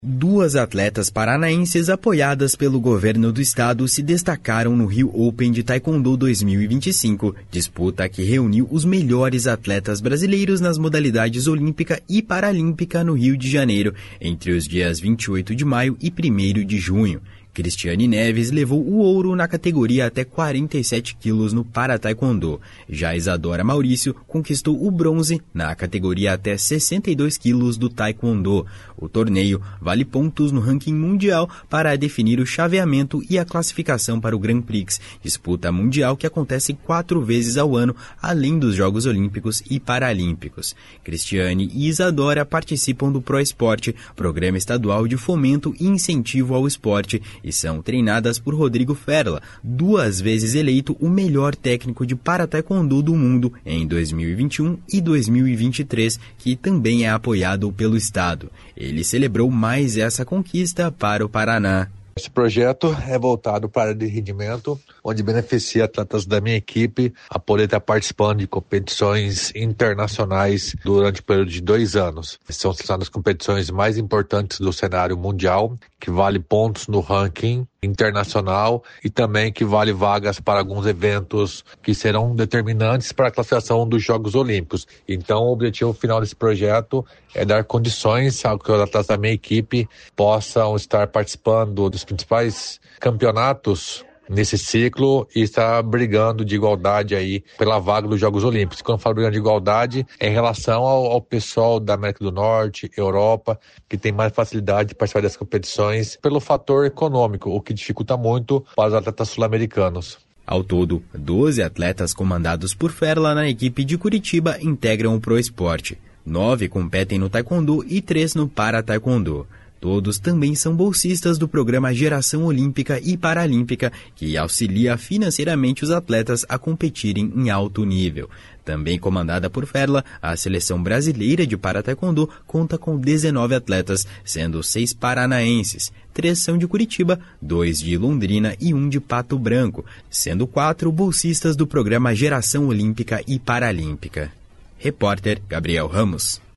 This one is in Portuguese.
Duas atletas paranaenses apoiadas pelo governo do estado se destacaram no Rio Open de Taekwondo 2025, disputa que reuniu os melhores atletas brasileiros nas modalidades olímpica e paralímpica no Rio de Janeiro, entre os dias 28 de maio e 1º de junho. Cristiane Neves levou o ouro na categoria até 47 quilos no para-taekwondo. Já Isadora Maurício conquistou o bronze na categoria até 62 quilos do taekwondo. O torneio vale pontos no ranking mundial para definir o chaveamento e a classificação para o Grand Prix, disputa mundial que acontece 4 vezes ao ano, além dos Jogos Olímpicos e Paralímpicos. Cristiane e Isadora participam do ProEsporte, Programa Estadual de Fomento e Incentivo ao Esporte, e são treinadas por Rodrigo Ferla, 2 vezes eleito o melhor técnico de para-taekwondo do mundo em 2021 e 2023, que também é apoiado pelo Estado. Ele celebrou mais essa conquista para o Paraná. Esse projeto é voltado para a área de rendimento, onde beneficia atletas da minha equipe a poder estar participando de competições internacionais durante o período de 2 anos. São as competições mais importantes do cenário mundial, que vale pontos no ranking internacional e também que vale vagas para alguns eventos que serão determinantes para a classificação dos Jogos Olímpicos. Então, o objetivo final desse projeto é dar condições a que os atletas da minha equipe possam estar participando dos principais campeonatos nesse ciclo e estar brigando de igualdade aí pela vaga dos Jogos Olímpicos. Quando eu falo brigando de igualdade, é em relação ao pessoal da América do Norte, Europa, que tem mais facilidade de participar das competições pelo fator econômico, o que dificulta muito para os atletas sul-americanos. Ao todo, 12 atletas comandados por Ferla na equipe de Curitiba integram o ProEsporte. 9 competem no taekwondo e 3 no para-taekwondo. Todos também são bolsistas do programa Geração Olímpica e Paralímpica, que auxilia financeiramente os atletas a competirem em alto nível. Também comandada por Ferla, a seleção brasileira de para-taekwondo conta com 19 atletas, sendo 6 paranaenses. 3 são de Curitiba, 2 de Londrina e 1 de Pato Branco, sendo 4 bolsistas do programa Geração Olímpica e Paralímpica. Repórter Gabriel Ramos.